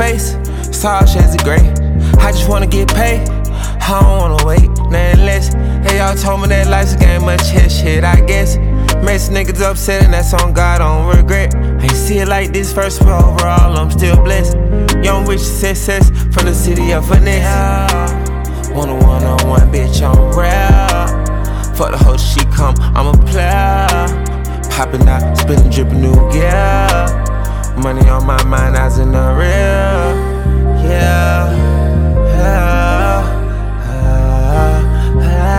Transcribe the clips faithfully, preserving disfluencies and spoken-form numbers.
face, it's all shades of gray. I just wanna get paid, I don't wanna wait, nothing less. Hey, y'all told me that life's a game of chess, shit, I guess. Made some niggas upset and that's on God, I don't regret. I ain't see it like this first, but overall I'm still blessed. Young rich success from the city of finesse. Want a one-on-one bitch on real. Fuck the hoe she come, I'm a player. Poppin' out, spinning, drippin' new gear. Money on my mind, eyes in the real. Yeah, yeah, yeah,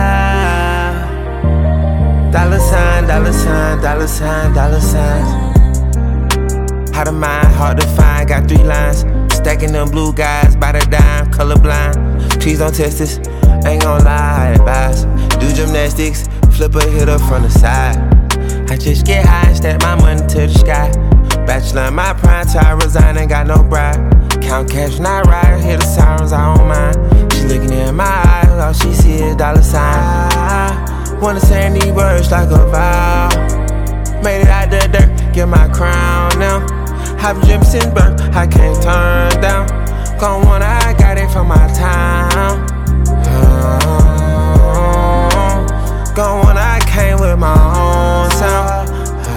yeah. Dollar sign, dollar sign, dollar sign, dollar signs. Out of mind, hard to find, got three lines. Stacking them blue guys by the dime, colorblind. Please don't test this, ain't gon' lie, I advise. Do gymnastics, flip a hitter from the side. I just get high and stack my money to the sky. Bachelor in my prime time, resign, ain't got no bride. Count cash, not ride, hear the sirens, I don't mind. She looking in my eyes, all she see is dollar sign. I wanna say these words like a vow. Made it out the dirt, get my crown now. I've dreamed since birth, I can't turn down. Gone one, I got it from my town. Uh, Gone one, I came with my own sound.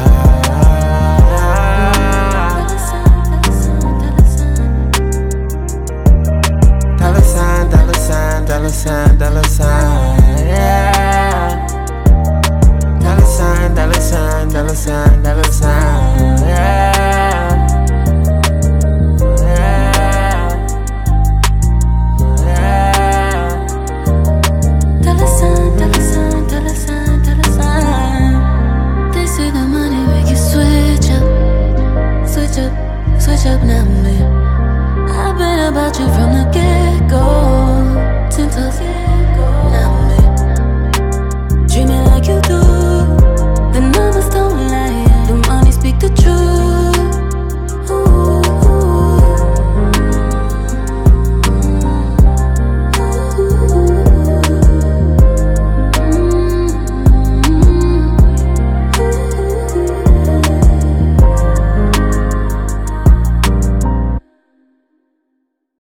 Dollar sign, dollar sign, dollar sign, dollar sign, yeah. Dollar sign, dollar sign, dollar sign, dollar sign, yeah. Switch up now, man. I've been about you from the get-go. Ten toes,